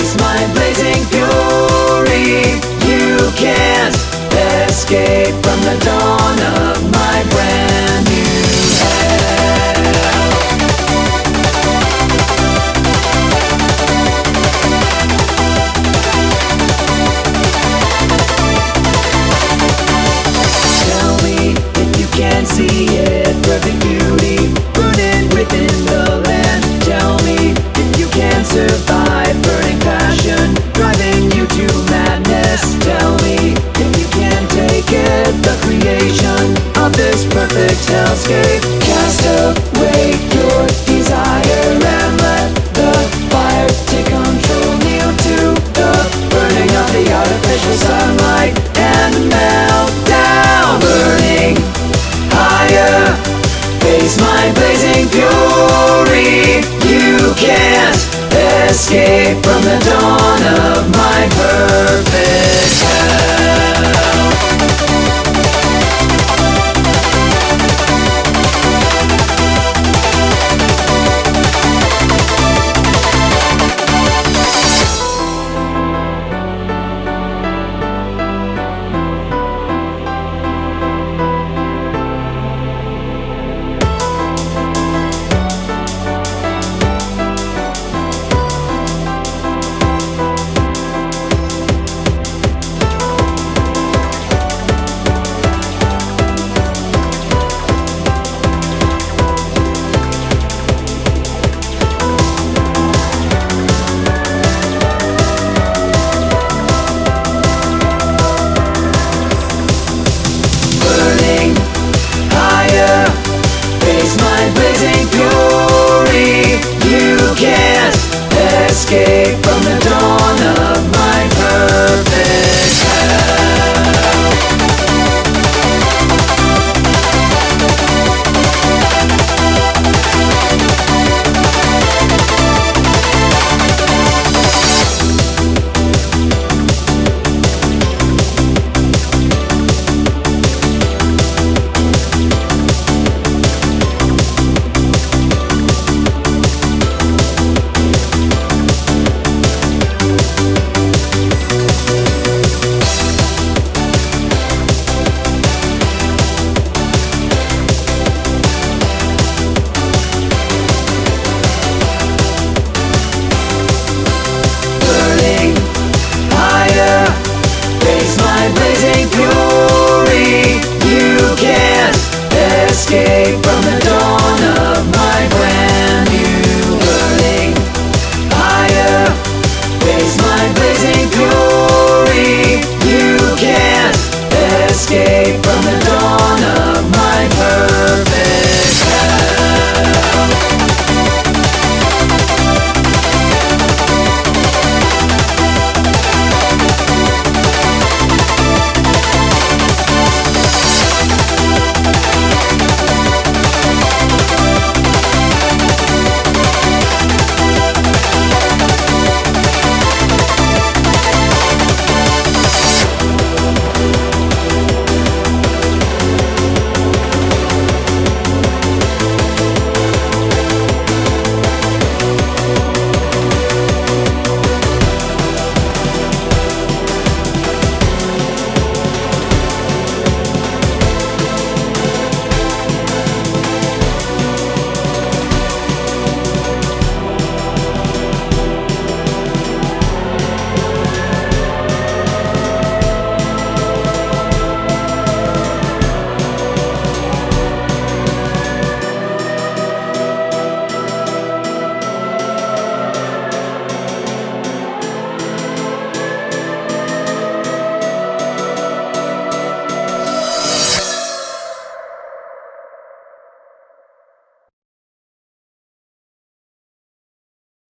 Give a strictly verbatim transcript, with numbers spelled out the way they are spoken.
face my blazing fury. You can't escape from the dawn of my brand new hell. Tell me if you can see it, perfect beauty burning within the land. Tell me if you can survive burning passion driving you to madness. Tell me if you can take it, the creation of this perfect hellscape. Cast away your desire and let the fire take control. Kneel to the burning of the artificial sunlight and melt down. Burning higher, face my blazing fury. You can't escape from the dawn of my perfect hell. Escape from the dawn of